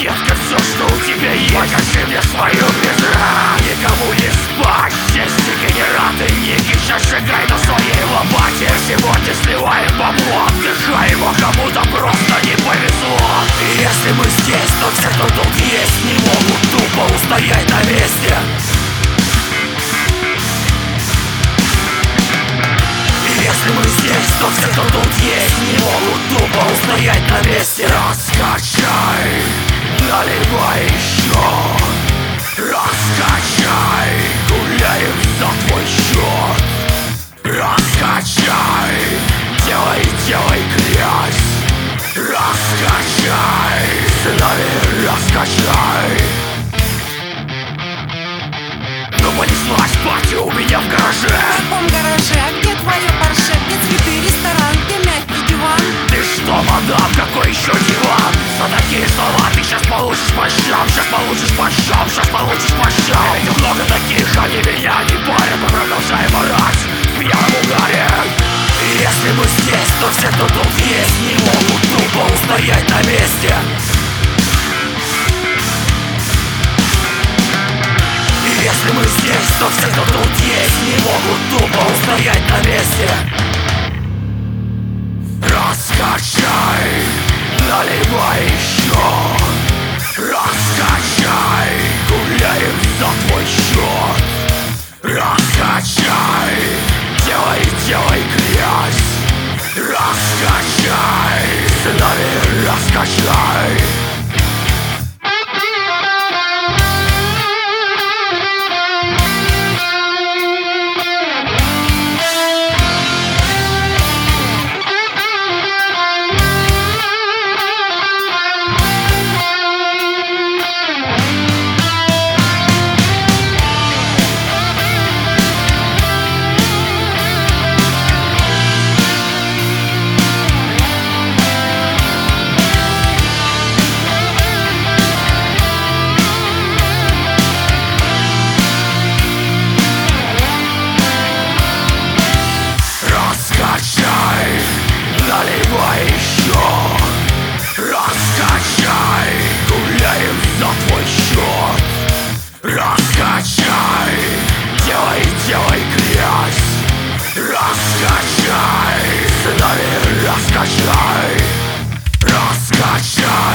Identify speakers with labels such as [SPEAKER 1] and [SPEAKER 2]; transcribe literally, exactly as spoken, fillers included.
[SPEAKER 1] детка, все, что у тебя есть. Покажи мне свою бедра. Никому не спать, здесь дегенераты. Ники, зажигай на своей лопате. Сегодня сливаем бабло, отдыхаем, а кому-то просто не повезло. И если мы здесь, то все, кто тут есть, не могут тупо устоять на месте. Если мы здесь, то все, кто тут есть, не могут тупо устоять на месте. Раскачай, наливай еще. Раскачай, гуляем за твой счет. Раскачай, делай, делай грязь. Раскачай, с нами раскачай. Ну понеслась пати у меня в гараже.
[SPEAKER 2] В каком гараже? А где твое парше? Где цветы, ресторан, где мягкий диван?
[SPEAKER 1] Ты что, мадам, какой еще диван? За такие слова ты сейчас получишь по щам. Сейчас получишь по щам, сейчас получишь по щам. Я видел много таких, они меня не парят. Мы продолжаем орать в пьяном угаре. И если мы здесь, то все, кто тут есть, не могут тупо устоять на месте. Если мы здесь, то все, кто тут есть, не могут тупо устоять на месте. Раскачай, наливай еще. Раскачай, гуляем за твой счет. Раскачай, делай, делай грязь. Раскачай, с нами раскачай. Раскачай, наливай еще. Раскачай, гуляем за твой счет. Раскачай, делай, делай грязь. Раскачай, с нами раскачай. Раскачай.